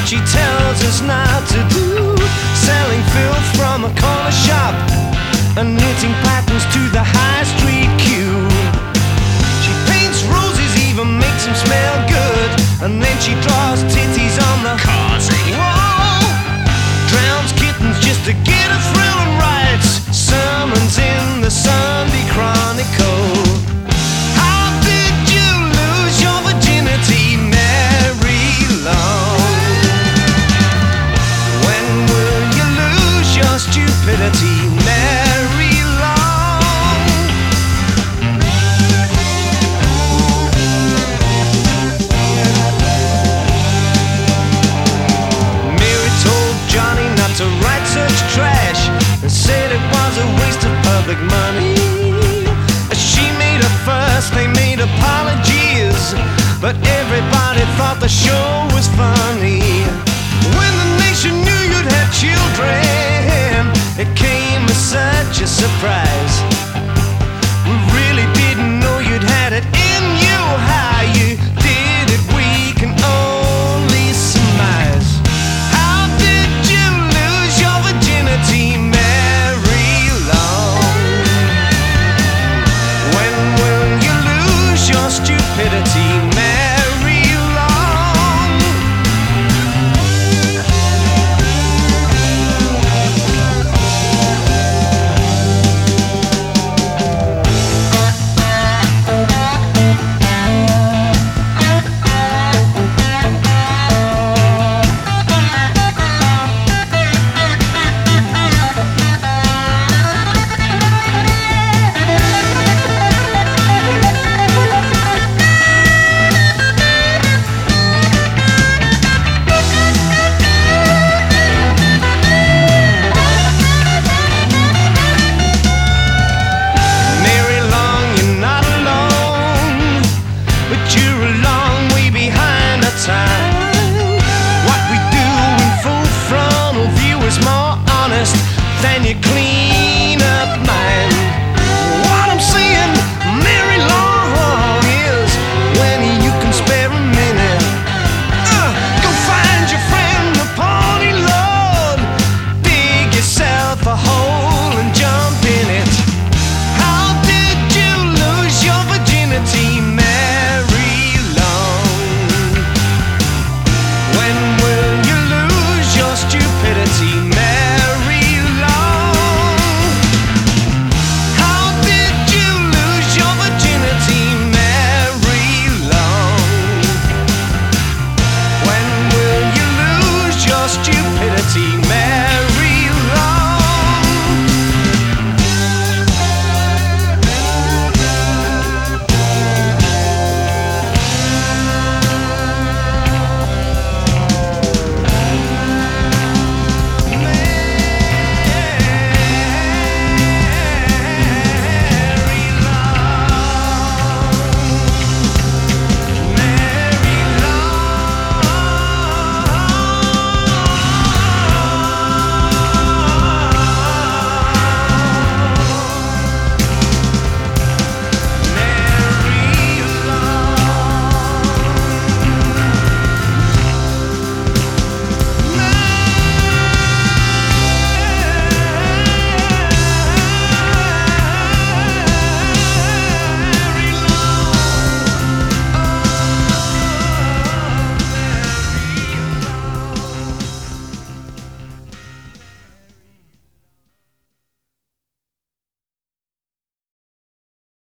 she tells us not to do, selling filth from a corner shop and knitting patterns to the high street queue. She paints roses, even makes them smell good, and then she draws titties on the wall. Drowns kittens just to get a thrill and writes sermons in the Sunday Chronicle. How did you lose your virginity, Mary Long? When will you lose your stupidity, Mary Long? Mary told Johnny not to write such trash and said it was a waste of public money. She made a fuss, they made apologies, but